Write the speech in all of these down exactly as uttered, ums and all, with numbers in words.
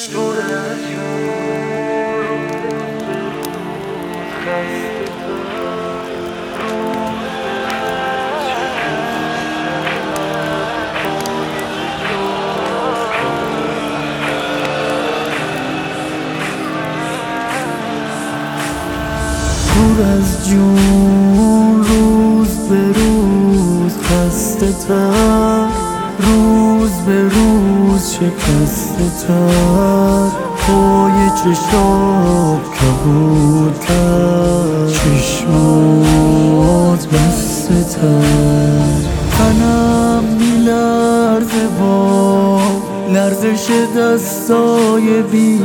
دور از جون، روز به روز خسته تر، روز به روز شکسته تر، پای چشات کبودتر، چشمات بسته تر، تنم میلرزه با لرزش دستای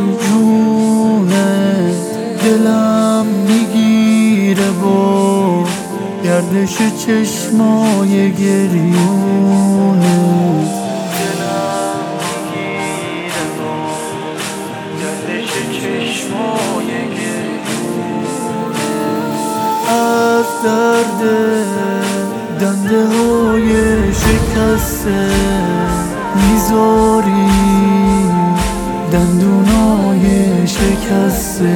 بیجونه، دلم میگیره با گردش چشمای گریونه، دلم میگیره با گردش چشمای گریونه، از درد دنده های شکسته میذاری دندونای شکسته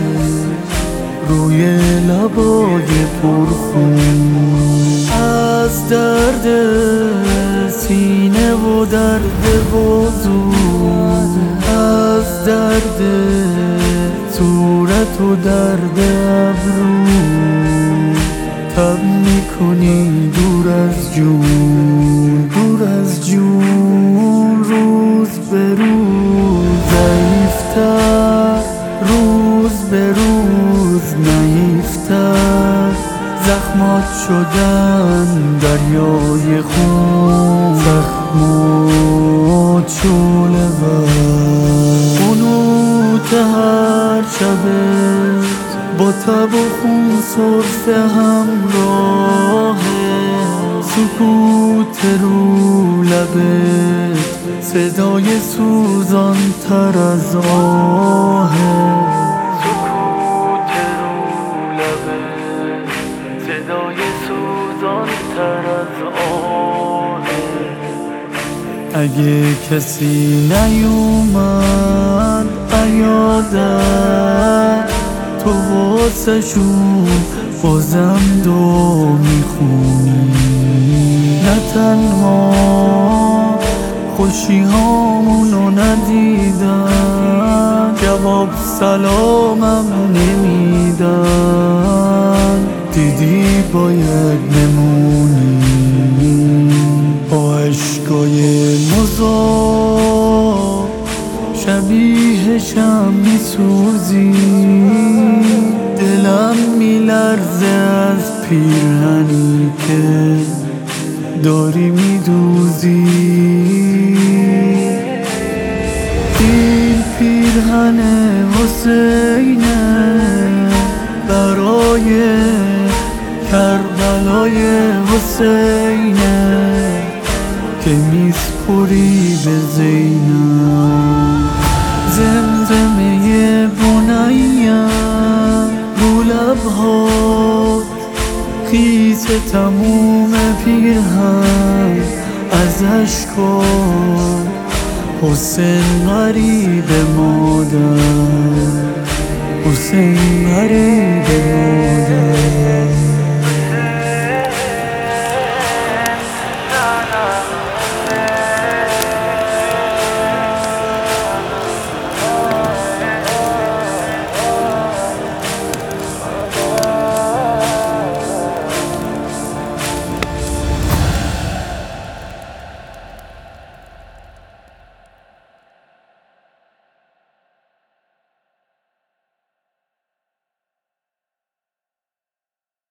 روی لبای پرخون، از درد سینه و درد بازو، از درد صورت و درد ابرو، تب میکنی دور از جون، دور از جون، روز به روز ضعیفتر، روز به روز نحیفتر، زخمات شدن دریای خون، زخمات شعله ور، قنوت هر شبت با تب و خون سرفه همراهه، سکوت رو لبت صدای سوزان تر از آهه، سکوت رو لبت صدای سوزان تر از آهه، اگه کسی نیومد عیادت، تو واسه شون بازم دو میخونی، نه تنها خوشی هامونو ندیدن، جواب سلامم نمیدن، دیدی باید نمونی، با عشقای مذاب شبیه شم میسوزی، دلم میلرزه از پیرهنی که داری میدوزی، این پیرهن حسینه برای کربلای حسینه که میسپری به زینب، زمزمه بنیم رو لبهات، خیس تموم پیرهن از اشکات، حسین غریب مادر، حسین غریب مادر.